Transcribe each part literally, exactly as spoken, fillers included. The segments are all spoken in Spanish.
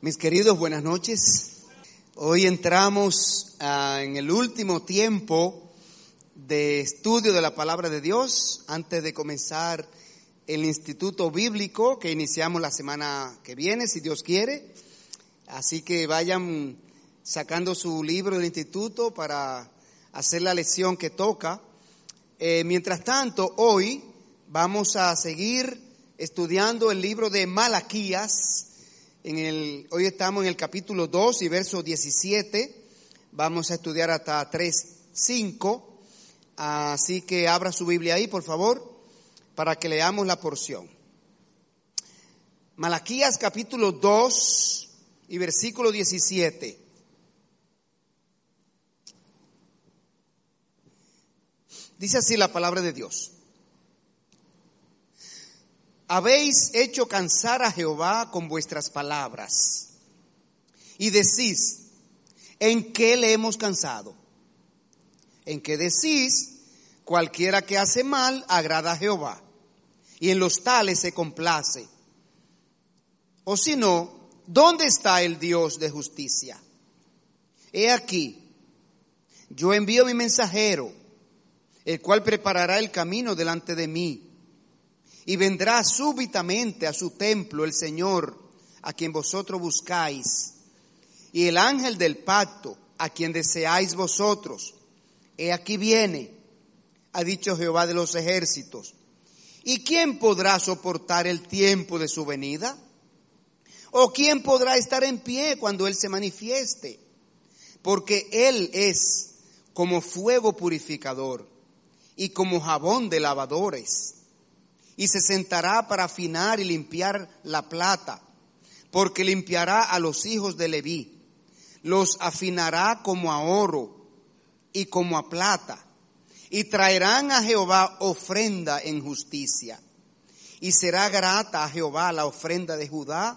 Mis queridos, buenas noches. Hoy entramos uh, en el último tiempo de estudio de la palabra de Dios antes de comenzar el instituto bíblico que iniciamos la semana que viene, si Dios quiere. Así que vayan sacando su libro del instituto para hacer la lección que toca. Eh, mientras tanto, hoy vamos a seguir estudiando el libro de Malaquías. En el, hoy estamos en el capítulo dos y verso diecisiete. Vamos a estudiar hasta tres, cinco. Así que abra su Biblia ahí, por favor, para que leamos la porción. Malaquías capítulo dos y versículo diecisiete. Dice así la palabra de Dios. Habéis hecho cansar a Jehová con vuestras palabras y decís, ¿en qué le hemos cansado? En que decís, cualquiera que hace mal agrada a Jehová, y en los tales se complace. O si no, ¿dónde está el Dios de justicia? He aquí, yo envío mi mensajero, el cual preparará el camino delante de mí. Y vendrá súbitamente a su templo el Señor, a quien vosotros buscáis, y el ángel del pacto, a quien deseáis vosotros. He aquí viene, ha dicho Jehová de los ejércitos. ¿Y quién podrá soportar el tiempo de su venida? ¿O quién podrá estar en pie cuando Él se manifieste? Porque Él es como fuego purificador y como jabón de lavadores. Y se sentará para afinar y limpiar la plata, porque limpiará a los hijos de Leví, los afinará como a oro y como a plata, y traerán a Jehová ofrenda en justicia. Y será grata a Jehová la ofrenda de Judá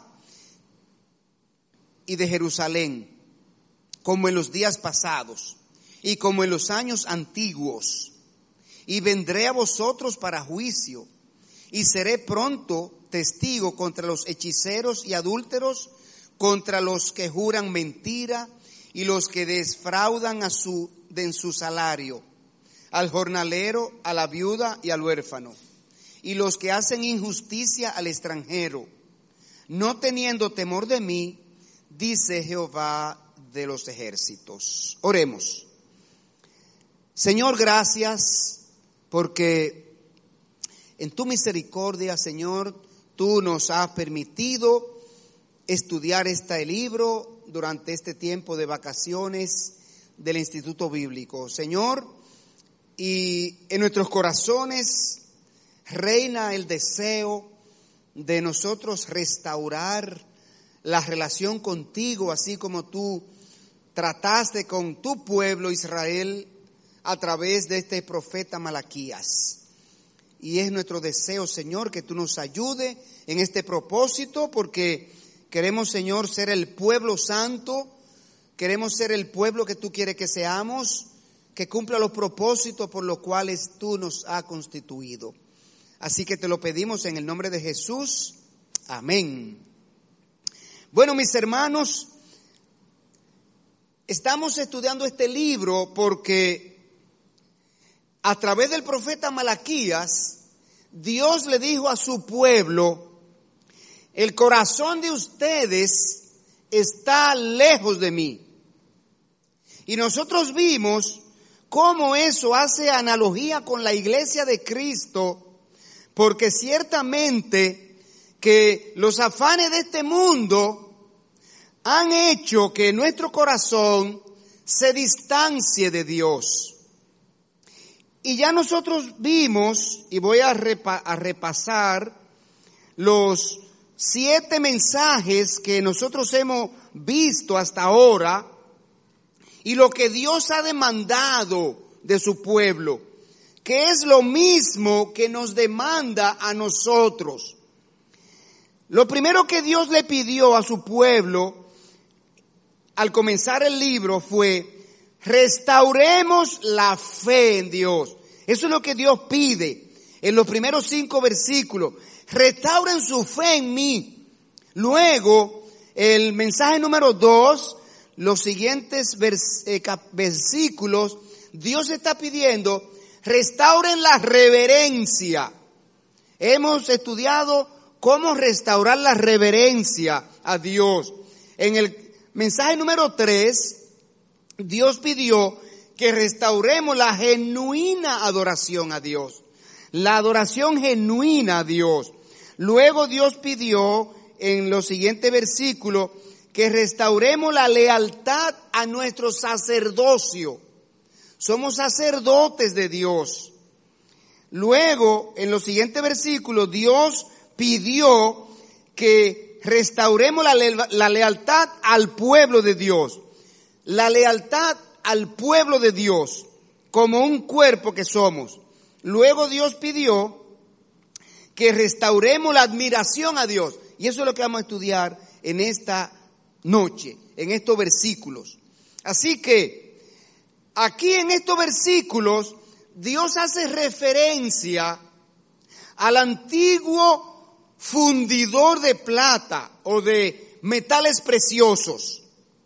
y de Jerusalén, como en los días pasados y como en los años antiguos. Y vendré a vosotros para juicio, y seré pronto testigo contra los hechiceros y adúlteros, contra los que juran mentira y los que defraudan a su, de en su salario, al jornalero, a la viuda y al huérfano, y los que hacen injusticia al extranjero, no teniendo temor de mí, dice Jehová de los ejércitos. Oremos. Señor, gracias porque en tu misericordia, Señor, tú nos has permitido estudiar este libro durante este tiempo de vacaciones del Instituto Bíblico. Señor, y en nuestros corazones reina el deseo de nosotros restaurar la relación contigo, así como tú trataste con tu pueblo Israel a través de este profeta Malaquías. Y es nuestro deseo, Señor, que tú nos ayudes en este propósito, porque queremos, Señor, ser el pueblo santo, queremos ser el pueblo que tú quieres que seamos, que cumpla los propósitos por los cuales tú nos has constituido. Así que te lo pedimos en el nombre de Jesús. Amén. Bueno, mis hermanos, estamos estudiando este libro porque a través del profeta Malaquías, Dios le dijo a su pueblo, el corazón de ustedes está lejos de mí. Y nosotros vimos cómo eso hace analogía con la iglesia de Cristo, porque ciertamente que los afanes de este mundo han hecho que nuestro corazón se distancie de Dios. Y ya nosotros vimos, y voy a, repa- a repasar los siete mensajes que nosotros hemos visto hasta ahora y lo que Dios ha demandado de su pueblo, que es lo mismo que nos demanda a nosotros. Lo primero que Dios le pidió a su pueblo al comenzar el libro fue: restauremos la fe en Dios. Eso es lo que Dios pide en los primeros cinco versículos. Restauren su fe en mí. Luego, el mensaje número dos, los siguientes vers, eh, cap, versículos, Dios está pidiendo, restauren la reverencia. Hemos estudiado cómo restaurar la reverencia a Dios. En el mensaje número tres, Dios pidió que restauremos la genuina adoración a Dios. La adoración genuina a Dios. Luego Dios pidió en los siguientes versículos que restauremos la lealtad a nuestro sacerdocio. Somos sacerdotes de Dios. Luego, en los siguientes versículos, Dios pidió que restauremos la, le- la lealtad al pueblo de Dios. La lealtad al pueblo de Dios, como un cuerpo que somos. Luego Dios pidió que restauremos la admiración a Dios. Y eso es lo que vamos a estudiar en esta noche, en estos versículos. Así que, aquí en estos versículos, Dios hace referencia al antiguo fundidor de plata o de metales preciosos.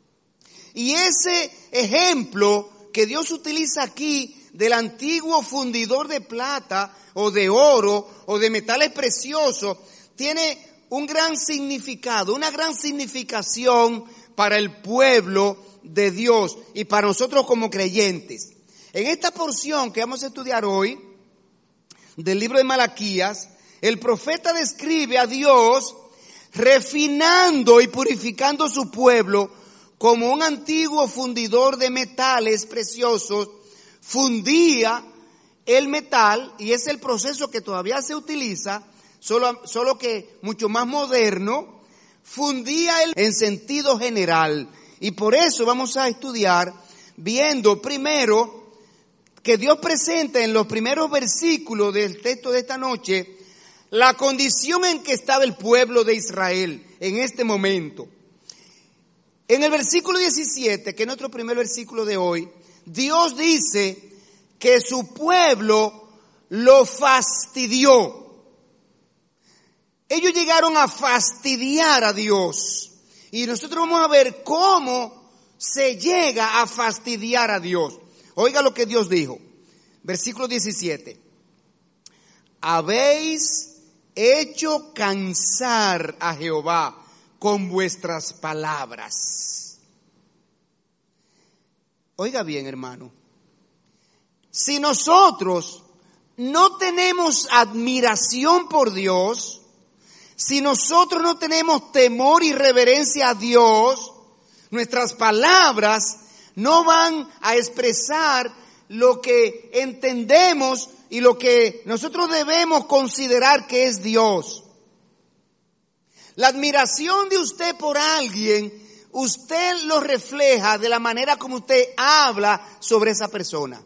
Y ese ejemplo que Dios utiliza aquí del antiguo fundidor de plata o de oro o de metales preciosos tiene un gran significado, una gran significación para el pueblo de Dios y para nosotros como creyentes. En esta porción que vamos a estudiar hoy, del libro de Malaquías, el profeta describe a Dios refinando y purificando su pueblo como un antiguo fundidor de metales preciosos. Fundía el metal, y es el proceso que todavía se utiliza, solo, solo que mucho más moderno. Fundía el, en sentido general. Y por eso vamos a estudiar viendo primero que Dios presenta en los primeros versículos del texto de esta noche la condición en que estaba el pueblo de Israel en este momento. En el versículo diecisiete, que es nuestro primer versículo de hoy, Dios dice que su pueblo lo fastidió. Ellos llegaron a fastidiar a Dios. Y nosotros vamos a ver cómo se llega a fastidiar a Dios. Oiga lo que Dios dijo. Versículo diecisiete. Habéis hecho cansar a Jehová con vuestras palabras. Oiga bien, hermano. Si nosotros no tenemos admiración por Dios, si nosotros no tenemos temor y reverencia a Dios, nuestras palabras no van a expresar lo que entendemos y lo que nosotros debemos considerar que es Dios. La admiración de usted por alguien, usted lo refleja de la manera como usted habla sobre esa persona.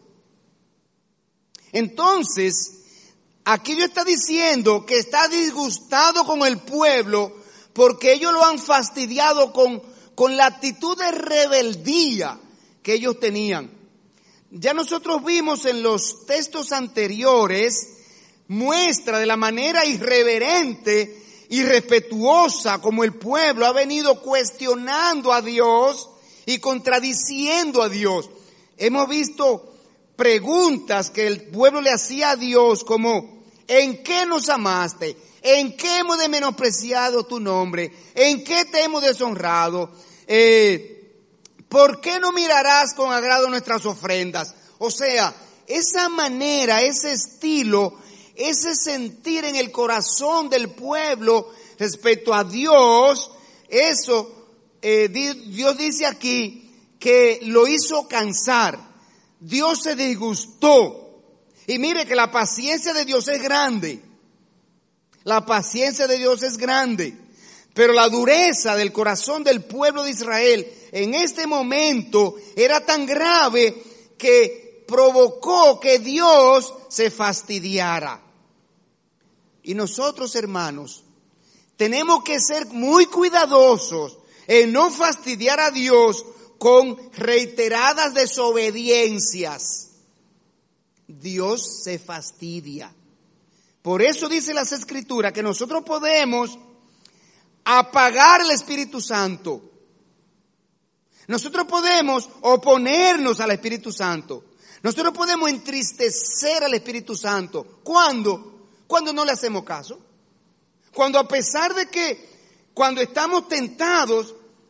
Entonces, aquí Dios está diciendo que está disgustado con el pueblo porque ellos lo han fastidiado con, con la actitud de rebeldía que ellos tenían. Ya nosotros vimos en los textos anteriores muestra de la manera irreverente y respetuosa como el pueblo ha venido cuestionando a Dios y contradiciendo a Dios. Hemos visto preguntas que el pueblo le hacía a Dios como: ¿en qué nos amaste? ¿En qué hemos de menospreciado tu nombre? ¿En qué te hemos deshonrado? Eh, ¿Por qué no mirarás con agrado nuestras ofrendas? O sea, esa manera, ese estilo, ese sentir en el corazón del pueblo respecto a Dios, eso eh, Dios dice aquí que lo hizo cansar. Dios se disgustó. Y mire que la paciencia de Dios es grande. La paciencia de Dios es grande. Pero la dureza del corazón del pueblo de Israel en este momento era tan grave que provocó que Dios se fastidiara. Y nosotros, hermanos, tenemos que ser muy cuidadosos en no fastidiar a Dios con reiteradas desobediencias. Dios se fastidia. Por eso dice las Escrituras que nosotros podemos apagar el Espíritu Santo. Nosotros podemos oponernos al Espíritu Santo. Nosotros podemos entristecer al Espíritu Santo. ¿Cuándo? Cuando no le hacemos caso. Cuando a pesar de que cuando estamos tentados,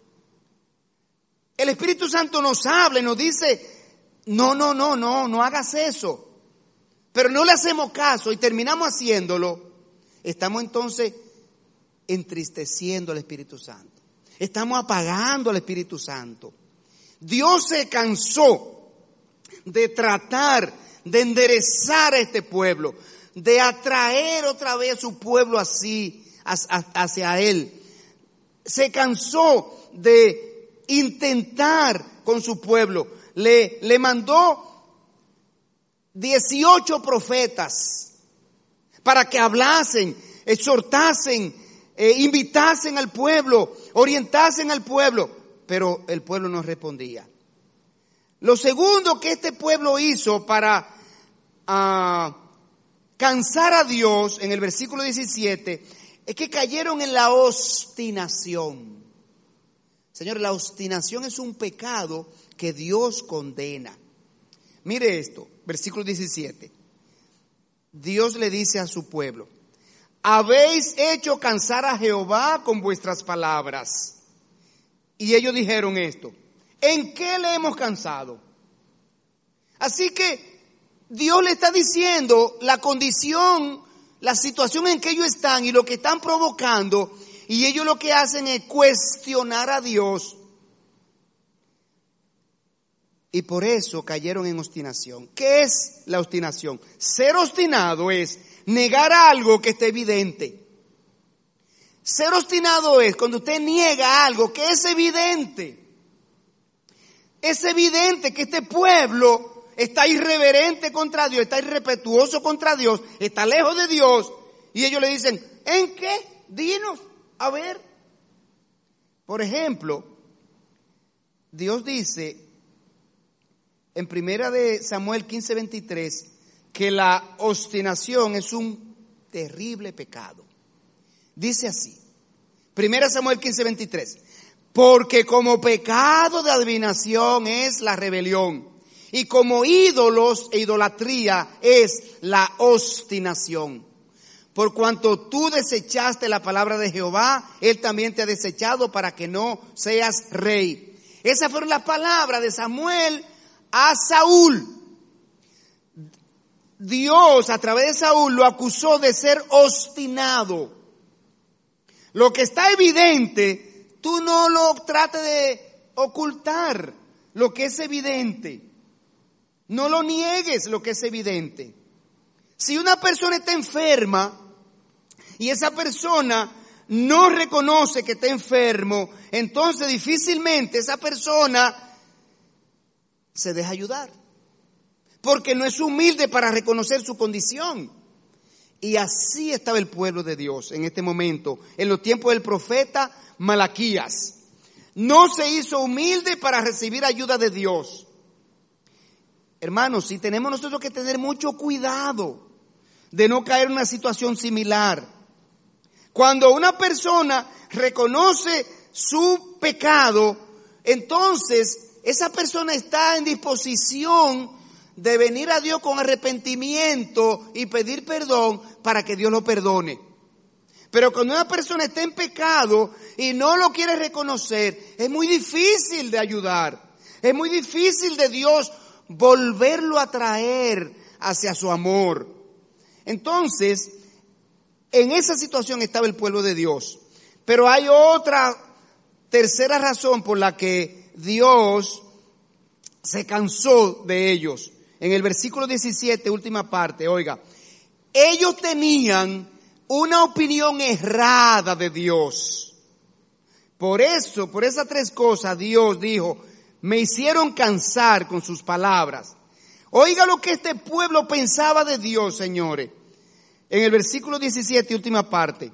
el Espíritu Santo nos habla y nos dice, no, no, no, no, no hagas eso. Pero no le hacemos caso y terminamos haciéndolo. Estamos entonces entristeciendo al Espíritu Santo. Estamos apagando al Espíritu Santo. Dios se cansó de tratar de enderezar a este pueblo, de atraer otra vez a su pueblo así, hacia Él. Se cansó de intentar con su pueblo. Le, le mandó dieciocho profetas para que hablasen, exhortasen, eh, invitasen al pueblo, orientasen al pueblo, pero el pueblo no respondía. Lo segundo que este pueblo hizo para uh, cansar a Dios, en el versículo diecisiete, es que cayeron en la obstinación. Señores, la obstinación es un pecado que Dios condena. Mire esto, versículo diecisiete. Dios le dice a su pueblo, habéis hecho cansar a Jehová con vuestras palabras. Y ellos dijeron esto, ¿en qué le hemos cansado? Así que Dios le está diciendo la condición, la situación en que ellos están y lo que están provocando, y ellos lo que hacen es cuestionar a Dios. Y por eso cayeron en obstinación. ¿Qué es la obstinación? Ser obstinado es negar algo que esté evidente. Ser obstinado es cuando usted niega algo que es evidente. Es evidente que este pueblo está irreverente contra Dios, está irrespetuoso contra Dios, está lejos de Dios. Y ellos le dicen, ¿en qué? Dinos, a ver. Por ejemplo, Dios dice en primera de Samuel quince veintitrés que la obstinación es un terrible pecado. Dice así, primera Samuel quince veintitrés, porque como pecado de adivinación es la rebelión, y como ídolos e idolatría es la obstinación. Por cuanto tú desechaste la palabra de Jehová, Él también te ha desechado para que no seas rey. Esas fueron las palabras de Samuel a Saúl. Dios a través de Saúl lo acusó de ser obstinado. Lo que está evidente, tú no lo trates de ocultar. Lo que es evidente, no lo niegues lo que es evidente. Si una persona está enferma y esa persona no reconoce que está enfermo, entonces difícilmente esa persona se deja ayudar, porque no es humilde para reconocer su condición. Y así estaba el pueblo de Dios en este momento, en los tiempos del profeta Malaquías. No se hizo humilde para recibir ayuda de Dios. Hermanos, si tenemos nosotros que tener mucho cuidado de no caer en una situación similar. Cuando una persona reconoce su pecado, entonces esa persona está en disposición de venir a Dios con arrepentimiento y pedir perdón para que Dios lo perdone. Pero cuando una persona está en pecado y no lo quiere reconocer, es muy difícil de ayudar. Es muy difícil de Dios volverlo a traer hacia su amor. Entonces, en esa situación estaba el pueblo de Dios. Pero hay otra tercera razón por la que Dios se cansó de ellos. En el versículo diecisiete, última parte, oiga, ellos tenían una opinión errada de Dios. Por eso, por esas tres cosas, Dios dijo, me hicieron cansar con sus palabras. Oiga lo que este pueblo pensaba de Dios, señores. En el versículo diecisiete, última parte,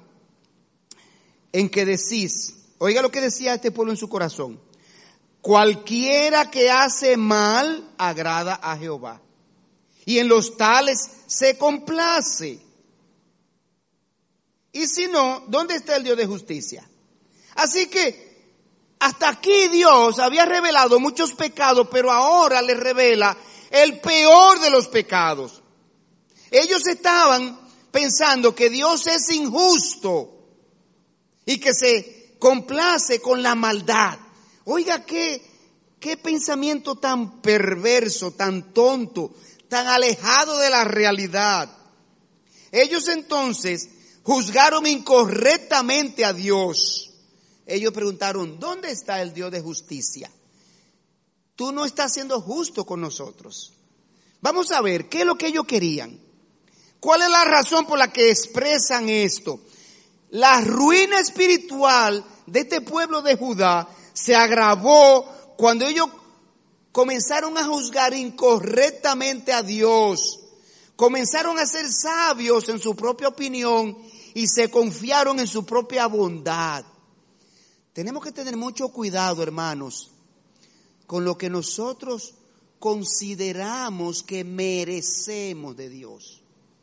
en que decís, oiga lo que decía este pueblo en su corazón. Cualquiera que hace mal agrada a Jehová, y en los tales se complace. Y si no, ¿dónde está el Dios de justicia? Así que hasta aquí Dios había revelado muchos pecados, pero ahora les revela el peor de los pecados. Ellos estaban pensando que Dios es injusto y que se complace con la maldad. Oiga, qué, qué pensamiento tan perverso, tan tonto, tan alejado de la realidad. Ellos entonces juzgaron incorrectamente a Dios. Ellos preguntaron, ¿dónde está el Dios de justicia? Tú no estás siendo justo con nosotros. Vamos a ver, ¿qué es lo que ellos querían? ¿Cuál es la razón por la que expresan esto? La ruina espiritual de este pueblo de Judá se agravó cuando ellos comenzaron a juzgar incorrectamente a Dios. Comenzaron a ser sabios en su propia opinión y se confiaron en su propia bondad. Tenemos que tener mucho cuidado, hermanos, con lo que nosotros consideramos que merecemos de Dios.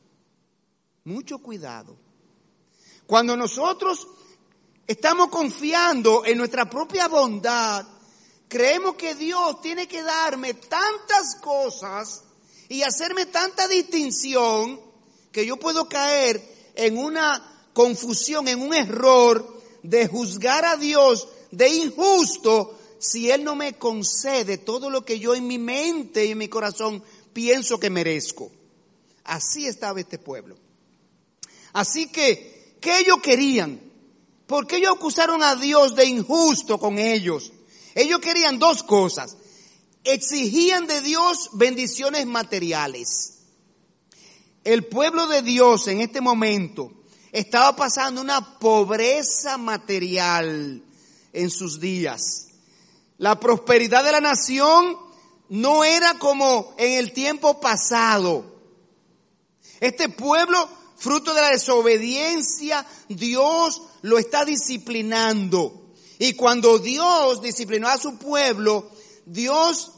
Mucho cuidado. Cuando nosotros estamos confiando en nuestra propia bondad, creemos que Dios tiene que darme tantas cosas y hacerme tanta distinción que yo puedo caer en una confusión, en un error de juzgar a Dios de injusto si Él no me concede todo lo que yo en mi mente y en mi corazón pienso que merezco. Así estaba este pueblo. Así que, ¿qué ellos querían? ¿Por qué ellos acusaron a Dios de injusto con ellos? Ellos querían dos cosas. Exigían de Dios bendiciones materiales. El pueblo de Dios en este momento estaba pasando una pobreza material en sus días. La prosperidad de la nación no era como en el tiempo pasado. Este pueblo, fruto de la desobediencia, Dios lo está disciplinando. Y cuando Dios disciplinó a su pueblo, Dios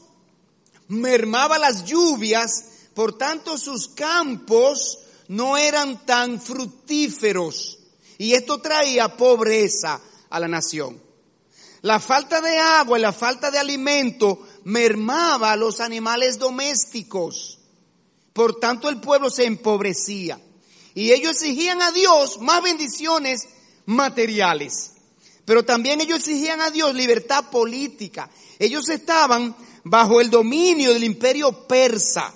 mermaba las lluvias, por tanto sus campos no eran tan fructíferos. Y esto traía pobreza a la nación. La falta de agua y la falta de alimento mermaba a los animales domésticos. Por tanto, el pueblo se empobrecía. Y ellos exigían a Dios más bendiciones materiales. Pero también ellos exigían a Dios libertad política. Ellos estaban bajo el dominio del imperio persa.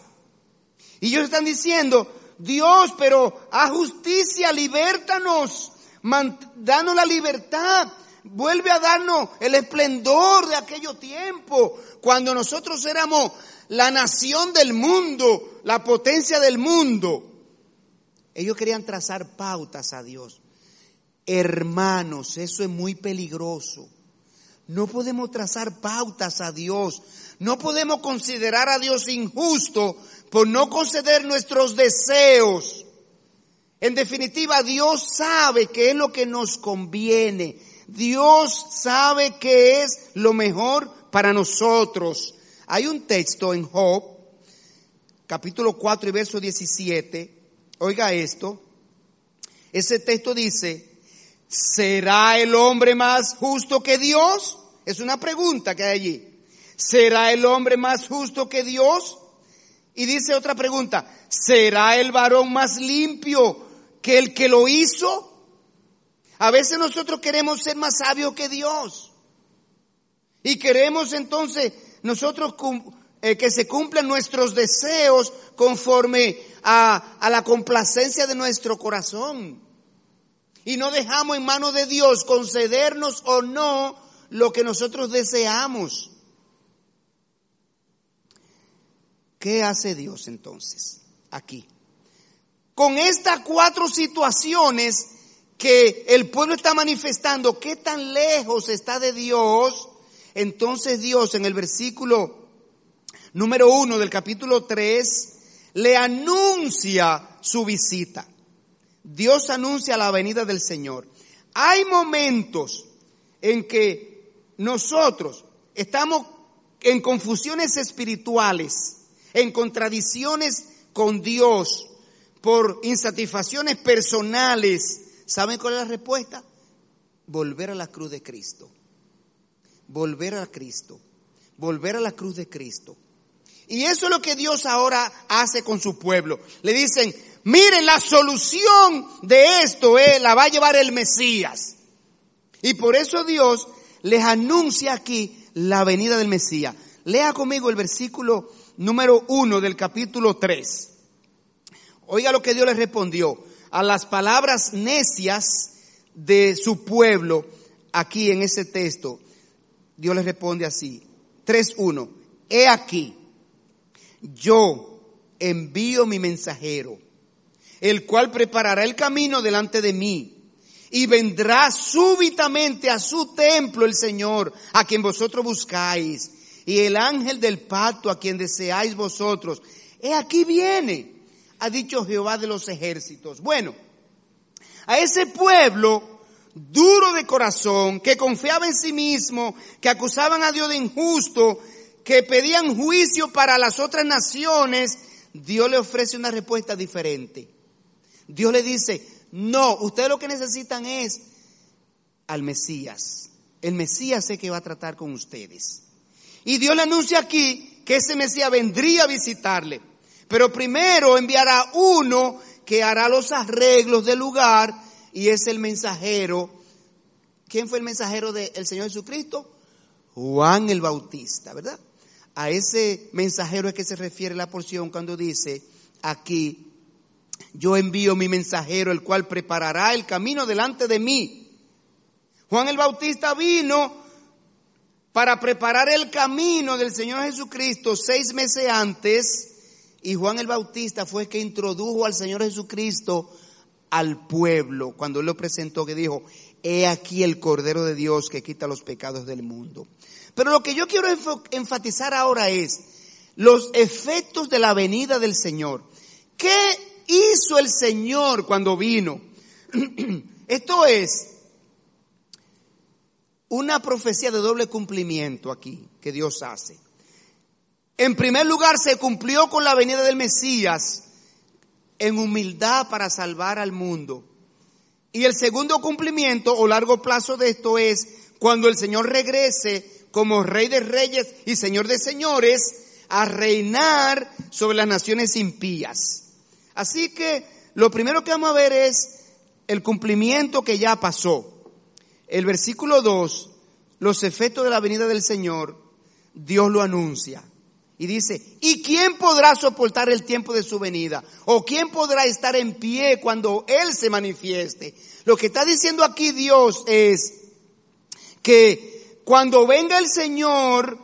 Y ellos están diciendo, Dios, pero haz justicia, libértanos, danos la libertad. Vuelve a darnos el esplendor de aquellos tiempos, cuando nosotros éramos la nación del mundo, la potencia del mundo. Ellos querían trazar pautas a Dios. Hermanos, eso es muy peligroso. No podemos trazar pautas a Dios. No podemos considerar a Dios injusto por no conceder nuestros deseos. En definitiva, Dios sabe qué es lo que nos conviene. Dios sabe qué es lo mejor para nosotros. Hay un texto en Job, capítulo cuatro y verso diecisiete. Oiga esto. Ese texto dice, ¿será el hombre más justo que Dios? Es una pregunta que hay allí. ¿Será el hombre más justo que Dios? Y dice otra pregunta, ¿será el varón más limpio que el que lo hizo? A veces nosotros queremos ser más sabios que Dios. Y queremos entonces nosotros eh, que se cumplan nuestros deseos conforme a, a la complacencia de nuestro corazón. Y no dejamos en manos de Dios concedernos o no lo que nosotros deseamos. ¿Qué hace Dios entonces aquí? Con estas cuatro situaciones que el pueblo está manifestando, ¿qué tan lejos está de Dios? Entonces Dios en el versículo número uno del capítulo tres le anuncia su visita. Dios anuncia la venida del Señor. Hay momentos en que nosotros estamos en confusiones espirituales, en contradicciones con Dios, por insatisfacciones personales. ¿Saben cuál es la respuesta? volver a la cruz de Cristo. Volver a Cristo. Volver a la cruz de Cristo. Y eso es lo que Dios ahora hace con su pueblo. Le dicen, miren, la solución de esto es, la va a llevar el Mesías. Y por eso Dios les anuncia aquí la venida del Mesías. Lea conmigo el versículo número uno del capítulo tres. Oiga lo que Dios les respondió a las palabras necias de su pueblo aquí en ese texto. Dios les responde así. tres uno. He aquí, yo envío mi mensajero, el cual preparará el camino delante de mí. Y vendrá súbitamente a su templo el Señor, a quien vosotros buscáis, y el ángel del pacto, a quien deseáis vosotros. He aquí viene, ha dicho Jehová de los ejércitos. Bueno, a ese pueblo duro de corazón, que confiaba en sí mismo, que acusaban a Dios de injusto, que pedían juicio para las otras naciones, Dios le ofrece una respuesta diferente. Dios le dice, no, ustedes lo que necesitan es al Mesías. El Mesías es que va a tratar con ustedes. Y Dios le anuncia aquí que ese Mesías vendría a visitarle. Pero primero enviará uno que hará los arreglos del lugar, y es el mensajero. ¿Quién fue el mensajero del Señor Jesucristo? Juan el Bautista, ¿verdad? A ese mensajero es que se refiere la porción cuando dice aquí, yo envío mi mensajero, el cual preparará el camino delante de mí. Juan el Bautista vino para preparar el camino del Señor Jesucristo seis meses antes, y Juan el Bautista fue el que introdujo al Señor Jesucristo al pueblo, cuando él lo presentó, que dijo, he aquí el Cordero de Dios que quita los pecados del mundo. Pero lo que yo quiero enfatizar ahora es los efectos de la venida del Señor. ¿Qué hizo el Señor cuando vino? Esto es una profecía de doble cumplimiento aquí que Dios hace. En primer lugar, se cumplió con la venida del Mesías en humildad para salvar al mundo. Y el segundo cumplimiento o largo plazo de esto es cuando el Señor regrese como Rey de Reyes y Señor de Señores a reinar sobre las naciones impías. Así que lo primero que vamos a ver es el cumplimiento que ya pasó. El versículo dos, los efectos de la venida del Señor, Dios lo anuncia. Y dice, ¿y quién podrá soportar el tiempo de su venida? ¿O quién podrá estar en pie cuando Él se manifieste? Lo que está diciendo aquí Dios es que cuando venga el Señor,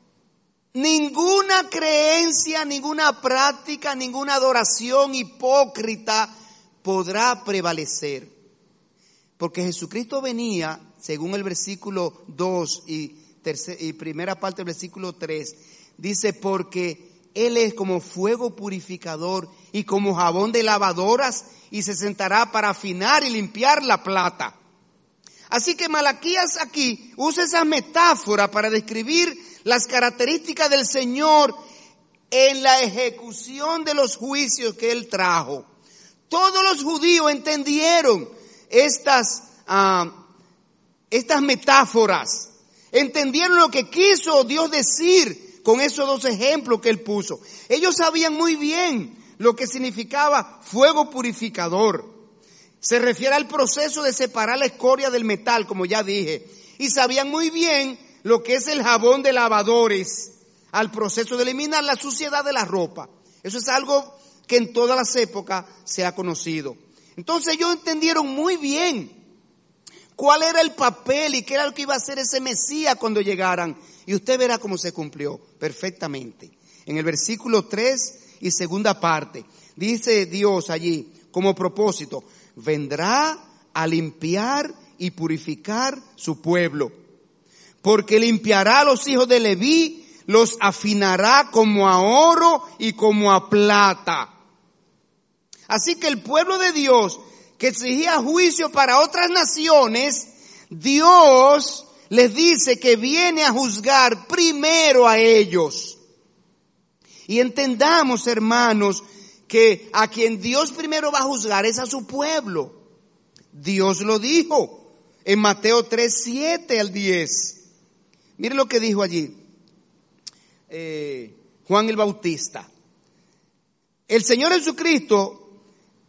ninguna creencia, ninguna práctica, ninguna adoración hipócrita podrá prevalecer. Porque Jesucristo venía, según el versículo dos y, tercer, y primera parte del versículo tres, dice, porque Él es como fuego purificador y como jabón de lavadoras, y se sentará para afinar y limpiar la plata. Así que Malaquías aquí usa esa metáfora para describir las características del Señor en la ejecución de los juicios que Él trajo. Todos los judíos entendieron estas, uh, estas metáforas, entendieron lo que quiso Dios decir con esos dos ejemplos que Él puso. Ellos sabían muy bien lo que significaba fuego purificador. Se refiere al proceso de separar la escoria del metal, como ya dije. Y sabían muy bien lo que es el jabón de lavadores, al proceso de eliminar la suciedad de la ropa. Eso es algo que en todas las épocas se ha conocido. Entonces ellos entendieron muy bien cuál era el papel y qué era lo que iba a hacer ese Mesías cuando llegaran. Y usted verá cómo se cumplió perfectamente. En el versículo tres y segunda parte, dice Dios allí como propósito, vendrá a limpiar y purificar su pueblo, porque limpiará a los hijos de Leví, los afinará como a oro y como a plata. Así que el pueblo de Dios, que exigía juicio para otras naciones, Dios les dice que viene a juzgar primero a ellos. Y entendamos, hermanos, que a quien Dios primero va a juzgar es a su pueblo. Dios lo dijo. en Mateo tres, siete al diez. Mire lo que dijo allí eh, Juan el Bautista. El Señor Jesucristo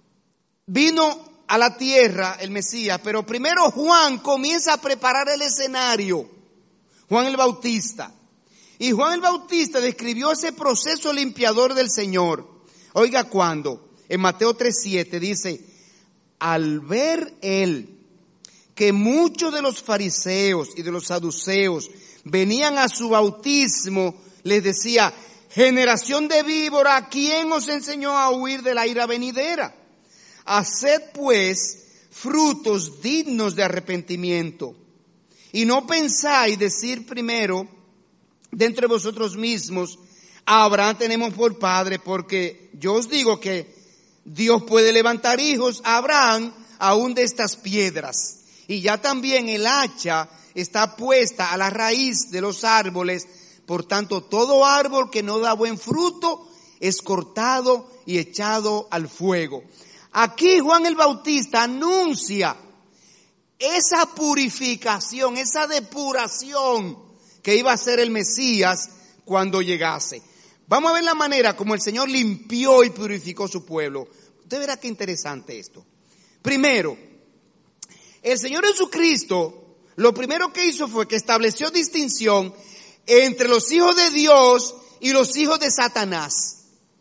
vino a la tierra, el Mesías, pero primero Juan comienza a preparar el escenario, Juan el Bautista. Y Juan el Bautista describió ese proceso limpiador del Señor. Oiga cuando, en Mateo tres, siete dice, al ver él que muchos de los fariseos y de los saduceos venían a su bautismo, les decía, generación de víbora, ¿quién os enseñó a huir de la ira venidera? Haced pues frutos dignos de arrepentimiento. Y no pensáis decir primero dentro de vosotros mismos, a Abraham tenemos por padre, porque yo os digo que Dios puede levantar hijos a Abraham aún de estas piedras. Y ya también el hacha está puesta a la raíz de los árboles. Por tanto, todo árbol que no da buen fruto es cortado y echado al fuego. Aquí Juan el Bautista anuncia esa purificación, esa depuración que iba a ser el Mesías cuando llegase. Vamos a ver la manera como el Señor limpió y purificó su pueblo. Usted verá qué interesante esto. Primero, el Señor Jesucristo, lo primero que hizo fue que estableció distinción entre los hijos de Dios y los hijos de Satanás.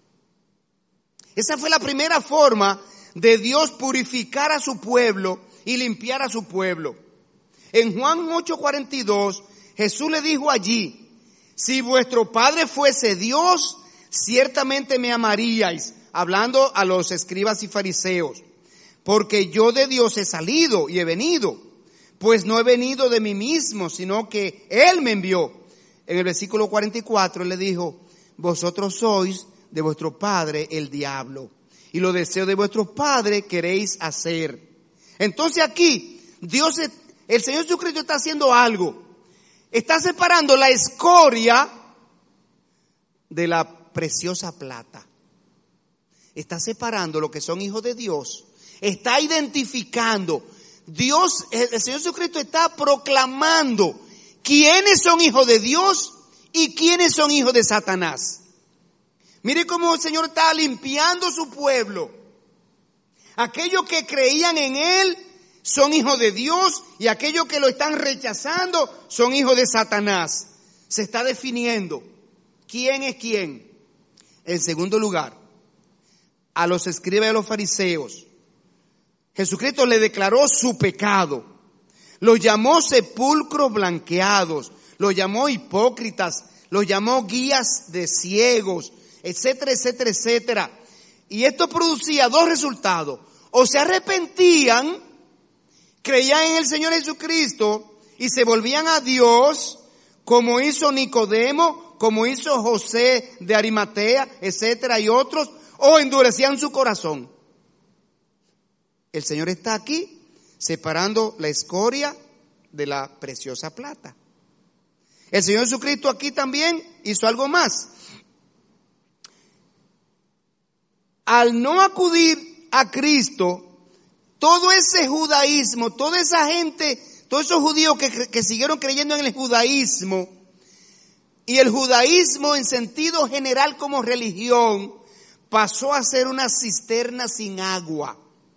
Esa fue la primera forma de Dios purificar a su pueblo y limpiar a su pueblo. En Juan ocho cuarenta y dos, Jesús le dijo allí, si vuestro Padre fuese Dios, ciertamente me amaríais, hablando a los escribas y fariseos, porque yo de Dios he salido y he venido, pues no he venido de mí mismo, sino que Él me envió. En el versículo cuarenta y cuatro, Él le dijo, vosotros sois de vuestro padre el diablo, y los deseos de vuestro padre queréis hacer. Entonces aquí, Dios, el Señor Jesucristo está haciendo algo. Está separando la escoria de la preciosa plata. Está separando lo que son hijos de Dios. Está identificando. Dios, el Señor Jesucristo está proclamando quiénes son hijos de Dios y quiénes son hijos de Satanás. Mire cómo el Señor está limpiando su pueblo. Aquellos que creían en Él son hijos de Dios y aquellos que lo están rechazando son hijos de Satanás. Se está definiendo quién es quién. En segundo lugar, a los escribas y a los fariseos, Jesucristo le declaró su pecado. Los llamó sepulcros blanqueados, los llamó hipócritas, los llamó guías de ciegos, etcétera, etcétera, etcétera. Y esto producía dos resultados. O se arrepentían, creían en el Señor Jesucristo y se volvían a Dios, como hizo Nicodemo, como hizo José de Arimatea, etcétera, y otros, o endurecían su corazón. El Señor está aquí separando la escoria de la preciosa plata. El Señor Jesucristo aquí también hizo algo más. Al no acudir a Cristo, todo ese judaísmo, toda esa gente, todos esos judíos que, que siguieron creyendo en el judaísmo, y el judaísmo en sentido general como religión, pasó a ser una cisterna sin agua.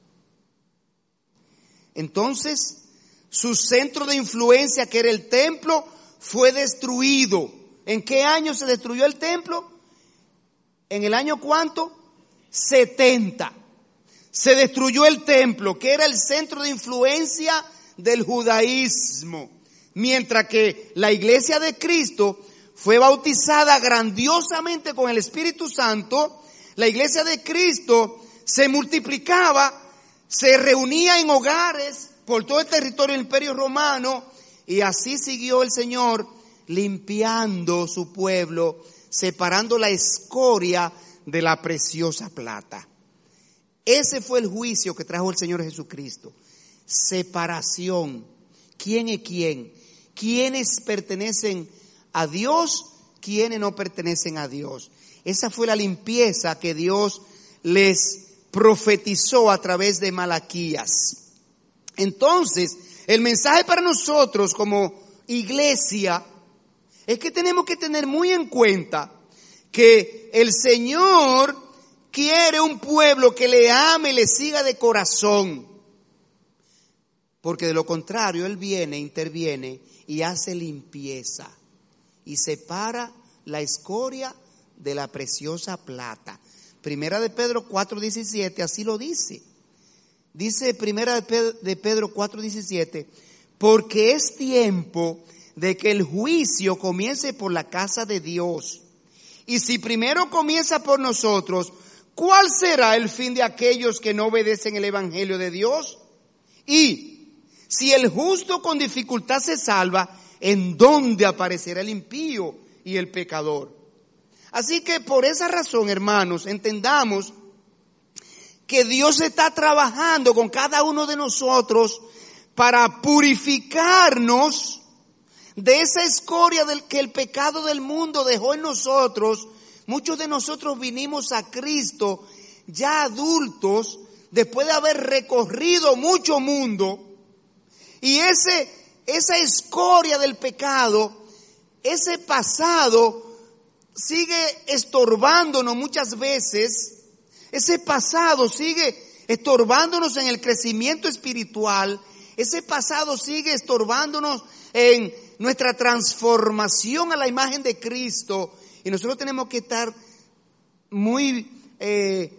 Entonces, su centro de influencia, que era el templo, fue destruido. ¿En qué año se destruyó el templo? ¿En el año cuánto? setenta. Se destruyó el templo, que era el centro de influencia del judaísmo. Mientras que la iglesia de Cristo fue bautizada grandiosamente con el Espíritu Santo, la iglesia de Cristo se multiplicaba, se reunía en hogares por todo el territorio del Imperio Romano, y así siguió el Señor limpiando su pueblo, separando la escoria de la preciosa plata. Ese fue el juicio que trajo el Señor Jesucristo. Separación. ¿Quién es quién? ¿Quiénes pertenecen a Dios? ¿Quiénes no pertenecen a Dios? Esa fue la limpieza que Dios les profetizó a través de Malaquías. Entonces, el mensaje para nosotros como iglesia es que tenemos que tener muy en cuenta que el Señor quiere un pueblo que le ame y le siga de corazón. Porque de lo contrario, Él viene, interviene y hace limpieza y separa la escoria de la preciosa plata. Primera de Pedro cuatro diecisiete, así lo dice. Dice Primera de Pedro cuatro diecisiete, porque es tiempo de que el juicio comience por la casa de Dios. Y si primero comienza por nosotros, ¿cuál será el fin de aquellos que no obedecen el evangelio de Dios? Y si el justo con dificultad se salva, ¿en dónde aparecerá el impío y el pecador? Así que por esa razón, hermanos, entendamos que Dios está trabajando con cada uno de nosotros para purificarnos de esa escoria del que el pecado del mundo dejó en nosotros. Muchos de nosotros vinimos a Cristo ya adultos, después de haber recorrido mucho mundo, y ese, esa escoria del pecado, ese pasado sigue estorbándonos muchas veces. Ese pasado sigue estorbándonos en el crecimiento espiritual. Ese pasado sigue estorbándonos en nuestra transformación a la imagen de Cristo. Y nosotros tenemos que estar muy, eh,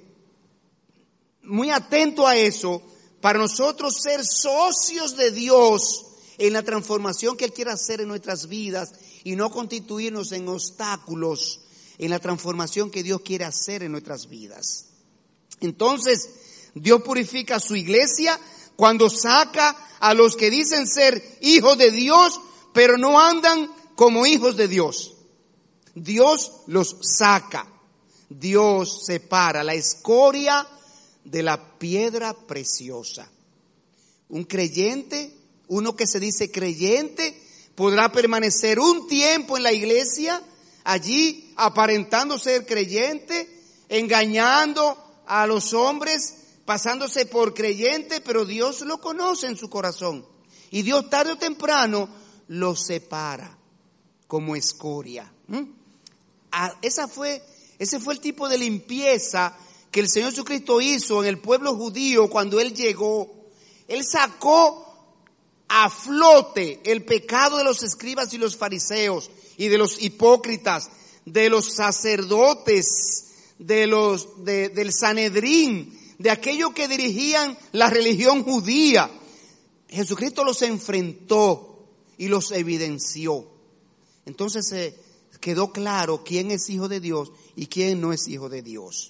muy atentos a eso para nosotros ser socios de Dios en la transformación que Él quiere hacer en nuestras vidas y no constituirnos en obstáculos en la transformación que Dios quiere hacer en nuestras vidas. Entonces, Dios purifica a su iglesia cuando saca a los que dicen ser hijos de Dios, pero no andan como hijos de Dios. Dios los saca. Dios separa la escoria de la piedra preciosa. Un creyente, uno que se dice creyente, podrá permanecer un tiempo en la iglesia, allí aparentando ser creyente, engañando a los hombres, pasándose por creyente, pero Dios lo conoce en su corazón. Y Dios tarde o temprano lo separa como escoria. ¿Mm? Ah, esa fue, ese fue el tipo de limpieza que el Señor Jesucristo hizo en el pueblo judío cuando Él llegó. Él sacó a flote el pecado de los escribas y los fariseos y de los hipócritas, de los sacerdotes, de los de, del Sanedrín, de aquellos que dirigían la religión judía. Jesucristo los enfrentó y los evidenció. Entonces se eh, quedó claro quién es hijo de Dios y quién no es hijo de Dios.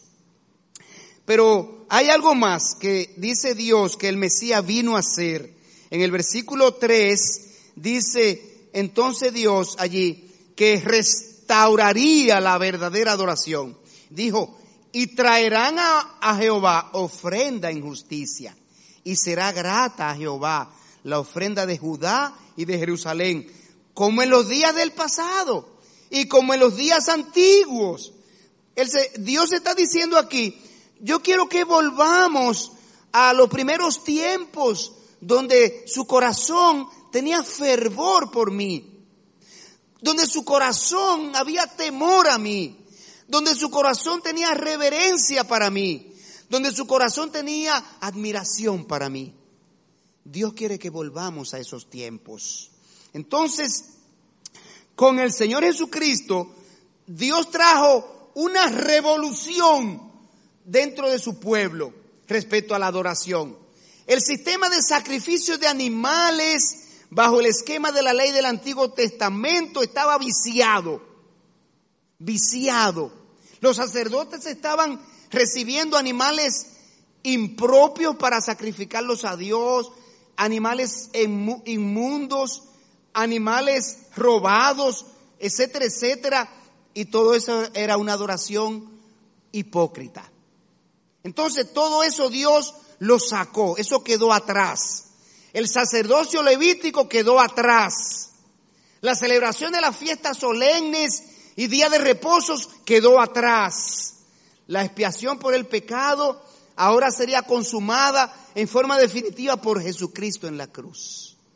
Pero hay algo más que dice Dios que el Mesías vino a hacer. En el versículo tres dice entonces Dios allí que restauraría la verdadera adoración. Dijo, y traerán a, a Jehová ofrenda en justicia, y será grata a Jehová la ofrenda de Judá y de Jerusalén, como en los días del pasado y como en los días antiguos. El, Dios está diciendo aquí, yo quiero que volvamos a los primeros tiempos donde su corazón tenía fervor por mí, donde su corazón había temor a mí, donde su corazón tenía reverencia para mí, donde su corazón tenía admiración para mí. Dios quiere que volvamos a esos tiempos. Entonces, con el Señor Jesucristo, Dios trajo una revolución dentro de su pueblo respecto a la adoración. El sistema de sacrificios de animales bajo el esquema de la ley del Antiguo Testamento estaba viciado. Viciado. Los sacerdotes estaban recibiendo animales impropios para sacrificarlos a Dios, animales inmundos, animales robados, etcétera, etcétera. Y todo eso era una adoración hipócrita. Entonces todo eso Dios lo sacó, eso quedó atrás. El sacerdocio levítico quedó atrás. La celebración de las fiestas solemnes y día de reposos quedó atrás. La expiación por el pecado ahora sería consumada en forma definitiva por Jesucristo en la cruz.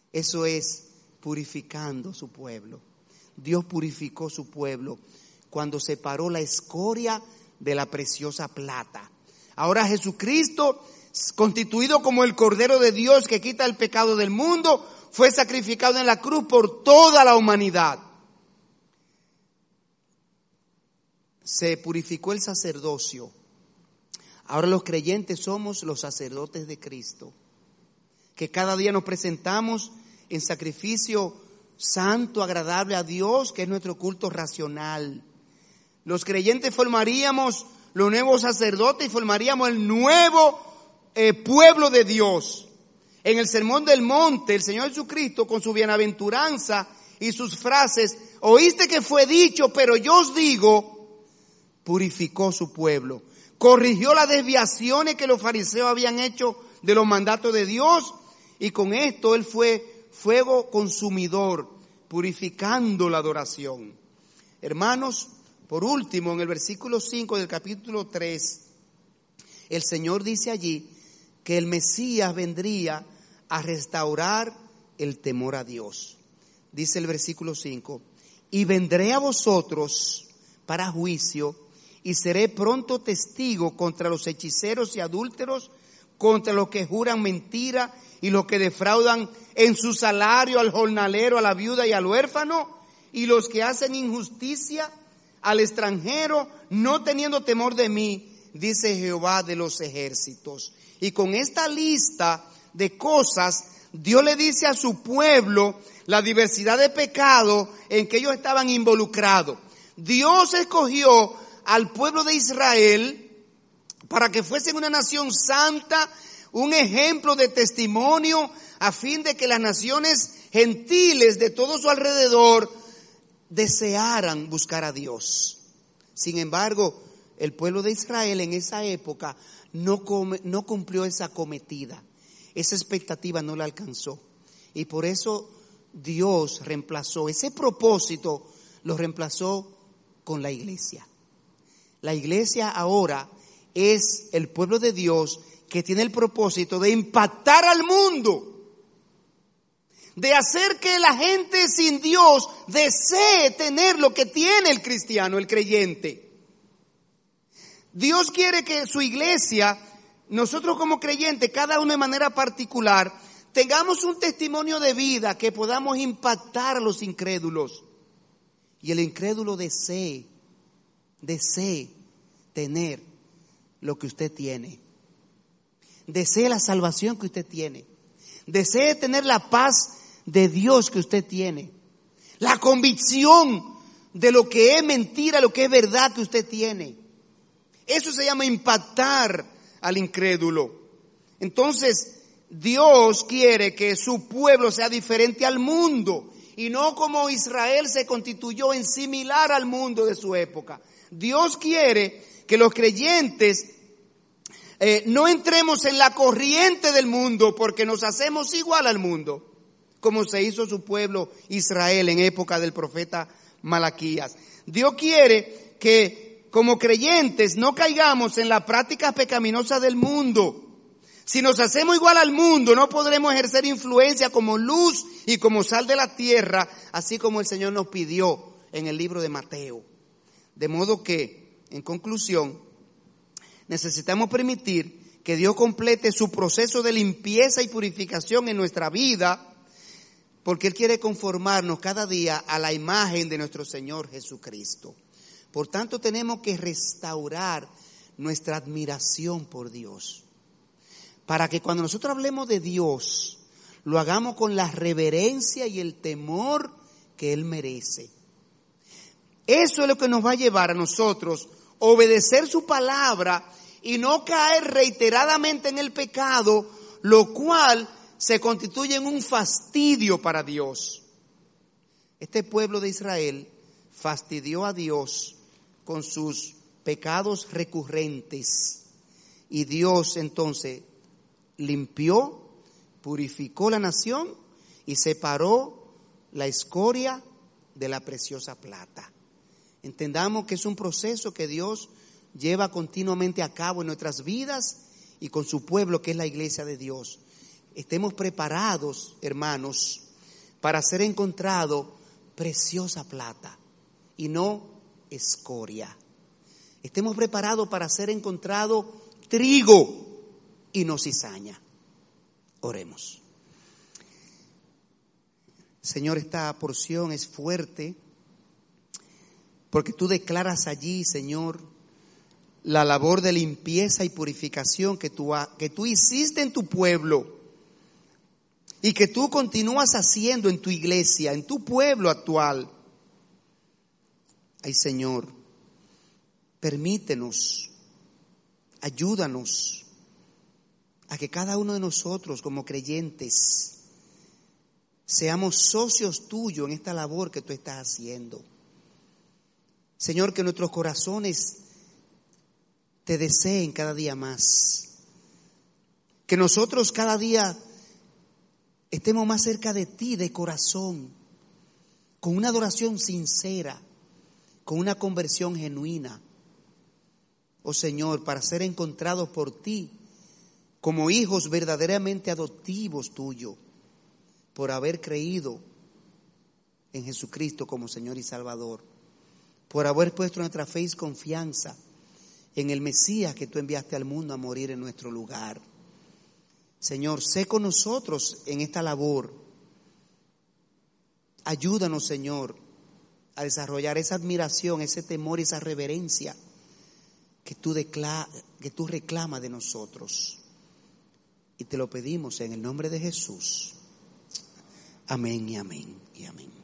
Eso es purificando su pueblo. Dios purificó su pueblo cuando separó la escoria de la preciosa plata. Ahora Jesucristo, constituido como el Cordero de Dios que quita el pecado del mundo, fue sacrificado en la cruz por toda la humanidad. Se purificó el sacerdocio. Ahora los creyentes somos los sacerdotes de Cristo, que cada día nos presentamos en sacrificio santo, agradable a Dios, que es nuestro culto racional. Los creyentes formaríamos los nuevos sacerdotes y formaríamos el nuevo eh, pueblo de Dios. En el Sermón del Monte, el Señor Jesucristo, con su bienaventuranza y sus frases, oíste que fue dicho, pero yo os digo, purificó su pueblo. Corrigió las desviaciones que los fariseos habían hecho de los mandatos de Dios, y con esto Él fue fuego consumidor, purificando la adoración. Hermanos, por último, en el versículo cinco del capítulo tres, el Señor dice allí que el Mesías vendría a restaurar el temor a Dios. Dice el versículo cinco, y vendré a vosotros para juicio, y seré pronto testigo contra los hechiceros y adúlteros, contra los que juran mentira y los que defraudan en su salario al jornalero, a la viuda y al huérfano, y los que hacen injusticia al extranjero, no teniendo temor de mí, dice Jehová de los ejércitos. Y con esta lista de cosas, Dios le dice a su pueblo la diversidad de pecados en que ellos estaban involucrados. Dios escogió al pueblo de Israel para que fuesen una nación santa, un ejemplo de testimonio, a fin de que las naciones gentiles de todo su alrededor desearan buscar a Dios. Sin embargo, el pueblo de Israel en esa época no, come, no cumplió esa cometida. Esa expectativa no la alcanzó. Y por eso Dios reemplazó, ese propósito lo reemplazó con la iglesia. La iglesia ahora es el pueblo de Dios que tiene el propósito de impactar al mundo, de hacer que la gente sin Dios desee tener lo que tiene el cristiano, el creyente. Dios quiere que su iglesia, nosotros como creyentes, cada uno de manera particular, tengamos un testimonio de vida que podamos impactar a los incrédulos. Y el incrédulo desee, desee tener lo que usted tiene. Desee la salvación que usted tiene. Desee tener la paz de Dios que usted tiene. La convicción de lo que es mentira, lo que es verdad que usted tiene. Eso se llama impactar al incrédulo. Entonces, Dios quiere que su pueblo sea diferente al mundo y no como Israel se constituyó en similar al mundo de su época. Dios quiere que los creyentes eh, no entremos en la corriente del mundo porque nos hacemos igual al mundo, como se hizo su pueblo Israel en época del profeta Malaquías. Dios quiere que como creyentes no caigamos en las prácticas pecaminosas del mundo. Si nos hacemos igual al mundo, no podremos ejercer influencia como luz y como sal de la tierra, así como el Señor nos pidió en el libro de Mateo. De modo que, en conclusión, necesitamos permitir que Dios complete su proceso de limpieza y purificación en nuestra vida, porque Él quiere conformarnos cada día a la imagen de nuestro Señor Jesucristo. Por tanto, tenemos que restaurar nuestra admiración por Dios, para que cuando nosotros hablemos de Dios, lo hagamos con la reverencia y el temor que Él merece. Eso es lo que nos va a llevar a nosotros a obedecer su palabra y no caer reiteradamente en el pecado, lo cual se constituye en un fastidio para Dios. Este pueblo de Israel fastidió a Dios con sus pecados recurrentes y Dios entonces limpió, purificó la nación y separó la escoria de la preciosa plata. Entendamos que es un proceso que Dios lleva continuamente a cabo en nuestras vidas y con su pueblo, que es la iglesia de Dios. estemos preparados, hermanos, para ser encontrado preciosa plata y no escoria. Estemos preparados para ser encontrado trigo y no cizaña. Oremos. Señor, esta porción es fuerte porque tú declaras allí, Señor, la labor de limpieza y purificación que tú, ha, que tú hiciste en tu pueblo y que tú continúas haciendo en tu iglesia, en tu pueblo actual. Ay, Señor, permítenos, ayúdanos a que cada uno de nosotros como creyentes seamos socios tuyos en esta labor que tú estás haciendo. Señor, que nuestros corazones te deseen cada día más. Que nosotros cada día estemos más cerca de ti de corazón, con una adoración sincera, con una conversión genuina. Oh Señor, para ser encontrados por ti como hijos verdaderamente adoptivos tuyos, por haber creído en Jesucristo como Señor y Salvador, por haber puesto nuestra fe y confianza en el Mesías que tú enviaste al mundo a morir en nuestro lugar. Señor, sé con nosotros en esta labor. Ayúdanos, Señor, a desarrollar esa admiración, ese temor y esa reverencia que tú, decla- que tú reclamas de nosotros. Y te lo pedimos en el nombre de Jesús. Amén y amén y amén.